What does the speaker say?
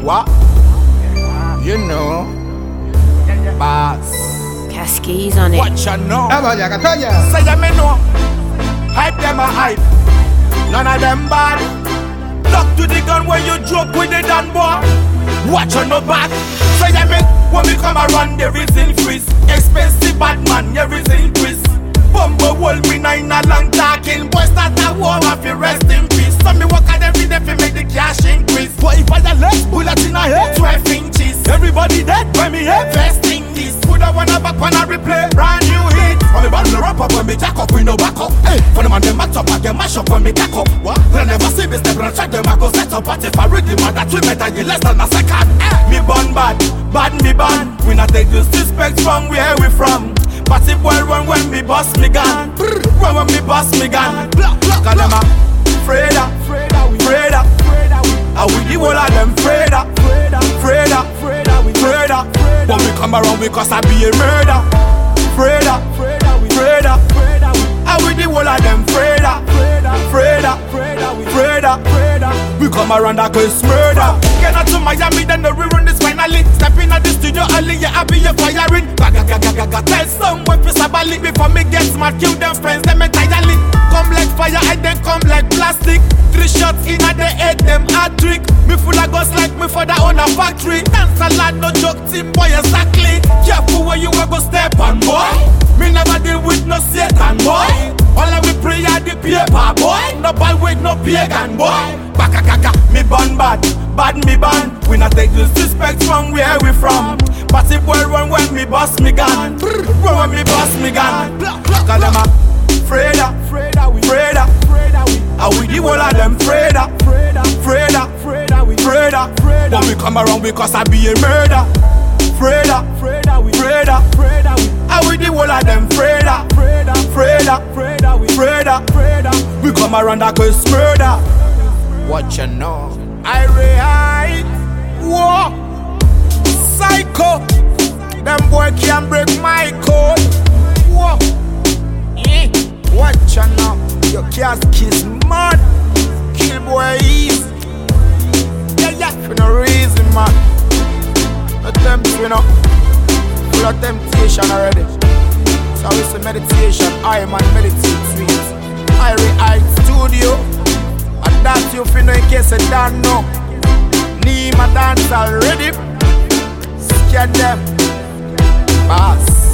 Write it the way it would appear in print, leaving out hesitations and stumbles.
What? You know, boss. Cascades on it. What you know? Say Say them me know. Hype them a hype. None of them bad. Duck to the gun when you joke with the Dan boy. Watch on no back. Say them me when we come around there is increase. Expensive bad man, there is increase. Bumbo hold me nine a long talking. Boy start a war and fi rest in peace. So me work at every day fi make the cash increase. But if I the left bullet in a head 12 inches. Everybody dead when me head vesting this. Put a one a back when I replay brand new hit. When me band the rap up when me jack up we no back up. Hey, for the man them match up I get mash up when me jack up. What? When I never see me step and check them I go set up. But if I read the man that we better you less than a second. Me born bad, bad me ban. We not take disrespect from where we from. But if boy run when me boss me gun. Run when me boss me gun. Cause them a Freda, Freda. And we the whole of them Freda, Freda. When we come around because I be a murder. Freda. And we the whole of them Freda, Freda. We come around that cause murder. Get out to Miami, then the rerun this finally. Step in at the studio early, yeah, I be a firing. Gaga. Tell someone to sabali before me get smart. Kill them friends, them entirely. Come like fire, I then come like plastic. 3 shots in at the head, them hard trick. Me full of guns like me for the own a factory. Dance a lot, no joke, team boy, exactly. Careful where you go step on, boy. Me never deal with no Satan, boy. All I we pray at the paper, boy. No ball with no pagan, boy. Baka, me born bad me ban. We not take disrespect from where we from. But if boy run when me boss me gun. Run when me boss me gun. Cause them a Freda. And we the whole of them Freda. When we come around because I be a murder. Freda. And we the whole of them Freda. We come around that cause murder. What you know? I react. Whoa. Psycho. Them boy can't break my code. Whoa. What you know? Your cast kiss mad. Kill boy easy. Yeah. For no reason, man. Attempt, you know. Full of temptation already. So it's a meditation. I man meditate sweet. I react studio. And that's you feel in case you don't know. Need my dance already. Scared them. Boss.